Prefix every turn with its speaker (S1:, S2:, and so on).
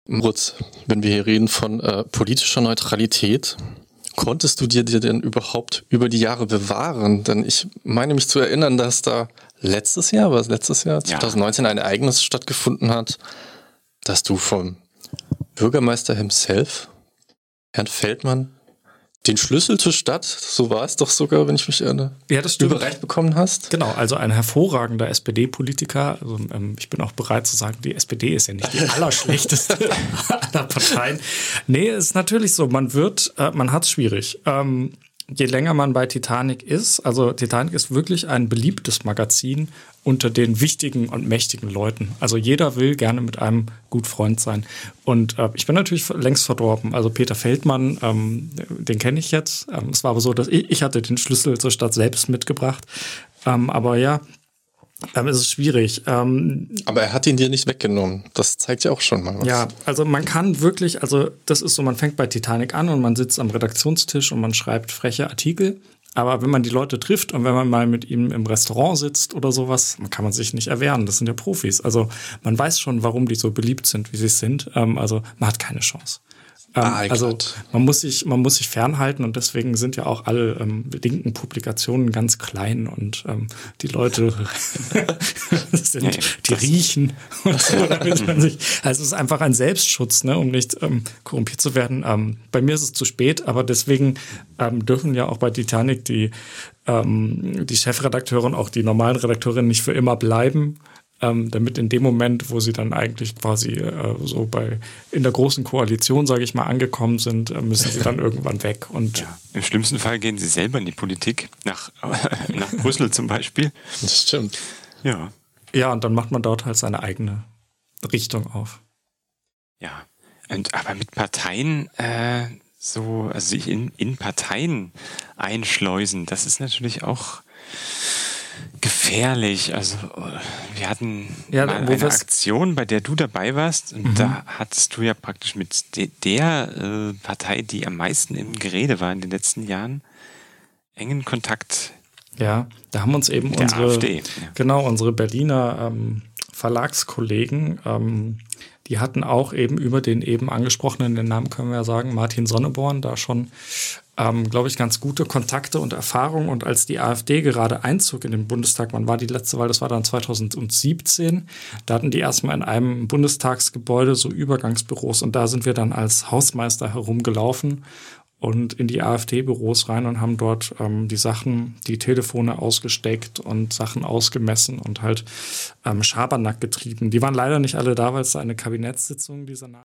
S1: Moritz, wenn wir hier reden von politischer Neutralität, konntest du dir denn überhaupt über die Jahre bewahren? Denn ich meine mich zu erinnern, dass da letztes Jahr, 2019, ein Ereignis stattgefunden hat, dass du vom Bürgermeister himself, Herrn Feldmann, den Schlüssel zur Stadt, so war es doch sogar, wenn ich mich erinnere,
S2: ja, das stimmt,
S1: überreicht bekommen hast.
S2: Genau, also ein hervorragender SPD-Politiker. Also, ich bin auch bereit zu sagen, die SPD ist ja nicht die allerschlechteste aller Parteien. Nee, es ist natürlich so, man hat es schwierig. Je länger man bei Titanic ist, also Titanic ist wirklich ein beliebtes Magazin unter den wichtigen und mächtigen Leuten. Also jeder will gerne mit einem gut Freund sein. Und ich bin natürlich längst verdorben. Also Peter Feldmann, den kenne ich jetzt. Es war aber so, dass ich hatte den Schlüssel zur Stadt selbst mitgebracht. Aber ja, ist es schwierig.
S1: Aber er hat ihn dir nicht weggenommen. Das zeigt ja auch schon mal was.
S2: Ja, also man kann wirklich, also das ist so, man fängt bei Titanic an und man sitzt am Redaktionstisch und man schreibt freche Artikel. Aber wenn man die Leute trifft und wenn man mal mit ihnen im Restaurant sitzt oder sowas, kann man sich nicht erwehren. Das sind ja Profis. Also man weiß schon, warum die so beliebt sind, wie sie sind. Also man hat keine Chance. Also man muss sich fernhalten und deswegen sind ja auch alle linken Publikationen ganz klein und die Leute die riechen und so, damit man sich, also es ist einfach ein Selbstschutz, ne, um nicht korrumpiert zu werden. Bei mir ist es zu spät, aber deswegen dürfen ja auch bei Titanic die Chefredakteure und auch die normalen Redakteurinnen nicht für immer bleiben. Damit in dem Moment, wo sie dann eigentlich quasi in der großen Koalition, sage ich mal, angekommen sind, müssen sie dann irgendwann weg. Und
S3: ja, im schlimmsten Fall gehen sie selber in die Politik, nach Brüssel zum Beispiel.
S1: Das stimmt.
S3: Ja.
S2: Ja, und dann macht man dort halt seine eigene Richtung auf.
S3: Ja, aber mit Parteien sich in Parteien einschleusen, das ist natürlich auch gefährlich. Also wir hatten mal eine Aktion, bei der du dabei warst und da hattest du ja praktisch mit der Partei, die am meisten im Gerede war in den letzten Jahren, engen Kontakt.
S2: Ja, da haben uns eben unsere Berliner Verlagskollegen, die hatten auch eben über den eben angesprochenen, den Namen können wir ja sagen, Martin Sonneborn, da schon, glaube ich, ganz gute Kontakte und Erfahrungen. Und als die AfD gerade einzog in den Bundestag, wann war die letzte Wahl? Das war dann 2017. Da hatten die erstmal in einem Bundestagsgebäude so Übergangsbüros und da sind wir dann als Hausmeister herumgelaufen und in die AfD-Büros rein und haben dort die Telefone ausgesteckt und Sachen ausgemessen und halt Schabernack getrieben. Die waren leider nicht alle da, weil es da eine Kabinettssitzung dieser